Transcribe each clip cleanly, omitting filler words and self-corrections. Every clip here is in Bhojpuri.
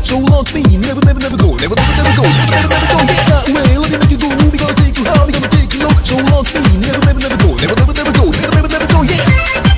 So long to me, never, never, never go, never, never, never go, never, never go. Get that way, let me make you go. We gonna take you high, we gonna take you low. So long to me, never, never, never go, never, never, never go, never, never, never go. Yeah.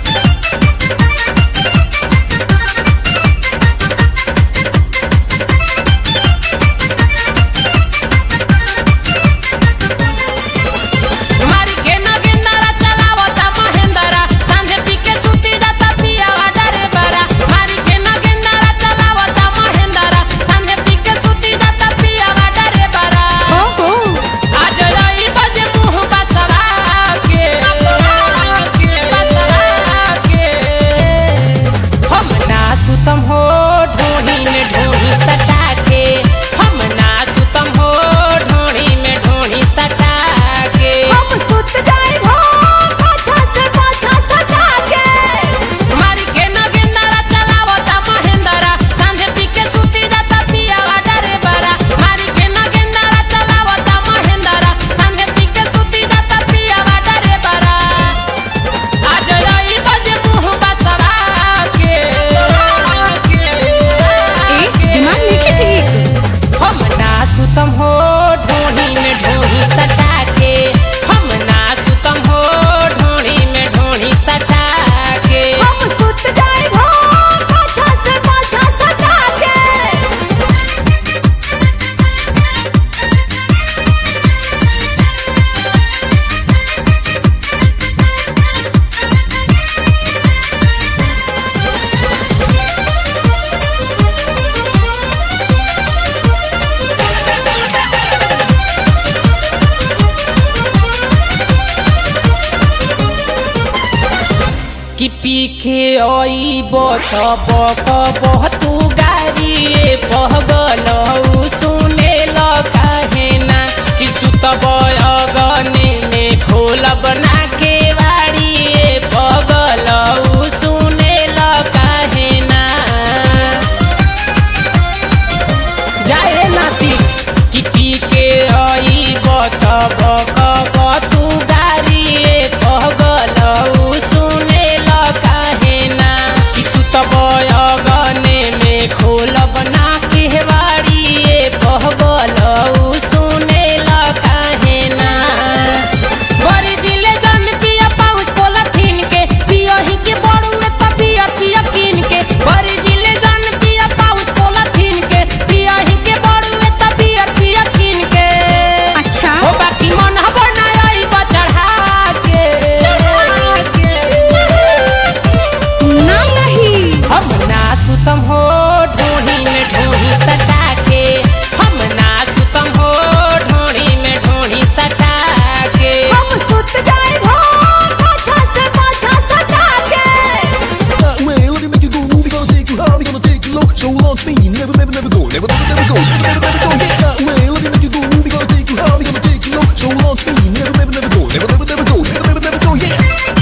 कि पीखे आई बत तू गाड़ी पहगल सुने ल काहे ना कि सुतब अगने में खोलब ना के बाड़ी पगल सुने ल काहे ना जाए नाती कि पीके आई बत तू गाड़ी पहगल सुने काहे ना कि सुतब अगने में खोलब ना केवाड़ी बहगल सुने ला काहे ना बड़ी जिले जन पिया पाउच पोलथीन के पियही के बड़ुए तबिया पिया किन के बड़ी जिले जन पिया पाउच पोलथीन के पियही के बड़ुए तबिया पिया किन के अच्छा हो बाकी मन बनाई बचढ़ा के सुतम हो ढोढ़ी में ढोढ़ी सटा के हम ना सुतम हो ढोढ़ी में ढोढ़ी सटा के हम सुत जाए हो पाछा से पाछा सटा के That way, let me make you go. We gonna take you high, we gonna take you low. So long to me, never, never, never go, never, never, never go, never, never go. Get that way, let me make you go. We gonna take you high, we gonna take you low. So long to me, never, never, never go, never, never, never go, never, never, never go. Yeah.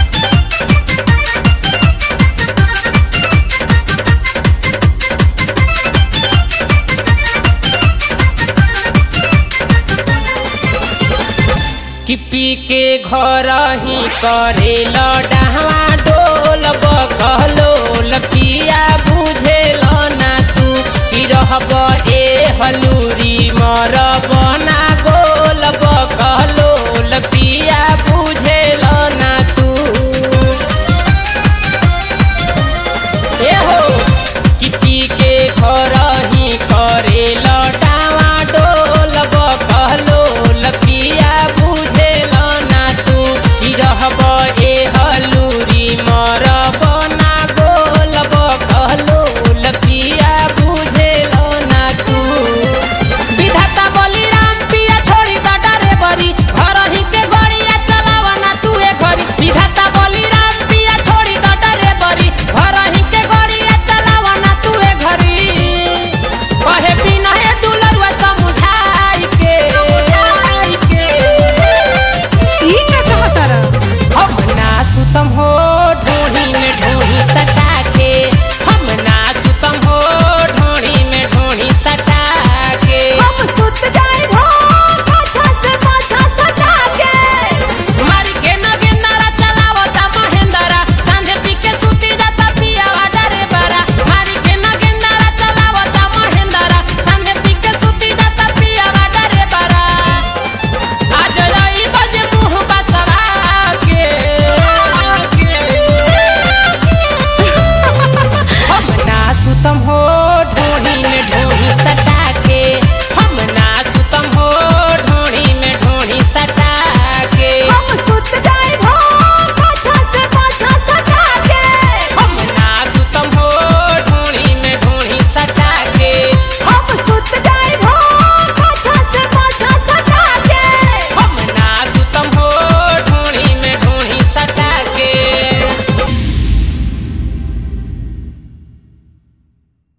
कि पी के घर ही करे लडहवा डोल बकलोल पिया बुझेल ना तू कि रहब ए हलूरी मरब ना गोल बकलोल पिया बुझेल ना तू ए हो कि पी के घर ही करे लडहवा डोल बकलोल पिया रहब ए हलूरी मरब ना गोल बकलोल पिया बुझेल ना तू विधाता बलिराम पिया छोड़ी द डरे बरी घर ही के गड़िया चलाव ना तू ए घरी विधाता बलिराम पिया छोड़ी द डरे बरी घर ही के गड़िया चलाव ना तू ए घरी ढोढ़ी में ढो